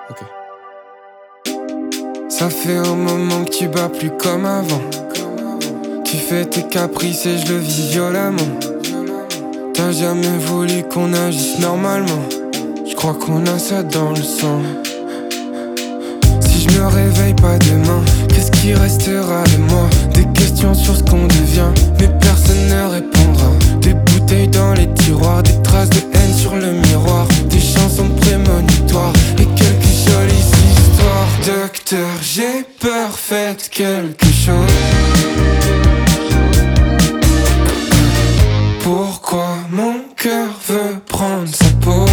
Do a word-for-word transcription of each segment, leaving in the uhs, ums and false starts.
Ok. Ça fait un moment que tu bats plus comme avant. Tu fais tes caprices et je le vis violemment. T'as jamais voulu qu'on agisse normalement. Je crois qu'on a ça dans le sang. Si je me réveille pas demain, qu'est-ce qui restera de moi? Des questions sur ce qu'on devient, mais personne ne répondra. Des bouteilles dans les tiroirs, des traces de haine sur le miroir, des chansons prémonitoires et quelques jolies histoires. Docteur, j'ai peur, faites quelque chose. Pourquoi mon cœur veut prendre sa pause?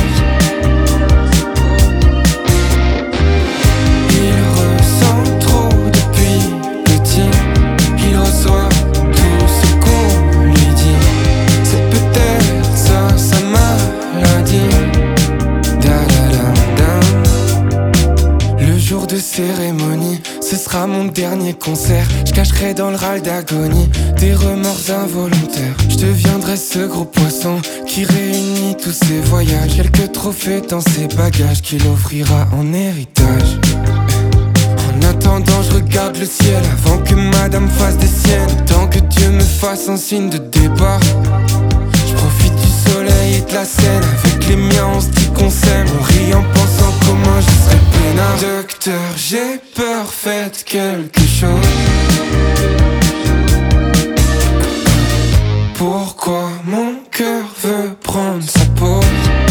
Il ressent trop depuis petit. Il reçoit tout ce qu'on lui dit. C'est peut-être ça, sa maladie. Da da da da. Le jour de cérémonie, ce sera mon dernier concert. Je cacherai dans le râle d'agonie des remords involontaires. Je deviendrai ce gros poisson qui réunit tous ses voyages. Quelques trophées dans ses bagages qu'il offrira en héritage. En attendant, je regarde le ciel avant que madame fasse des siennes. Tant que Dieu me fasse un signe de départ, je profite du soleil et de la scène. Avec les miens on se dit qu'on s'aime. On rit en pensant comment je serais peinard. Docteur, j'ai peur, faites quelque chose. Pourquoi mon cœur veut prendre sa pause?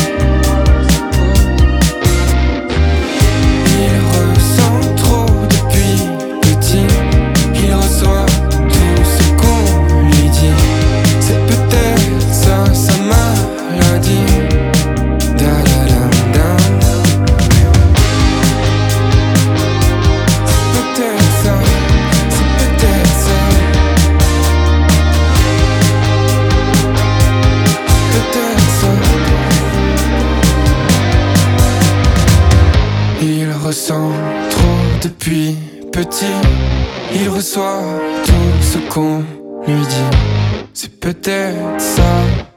Il ressent trop depuis petit. Il reçoit tout ce qu'on lui dit. C'est peut-être ça, sa maladie. Da da da da. C'est peut-être ça, c'est peut-être ça. Peut-être ça. Il ressent trop depuis petit. Il reçoit tout ce qu'on lui dit. C'est peut-être ça.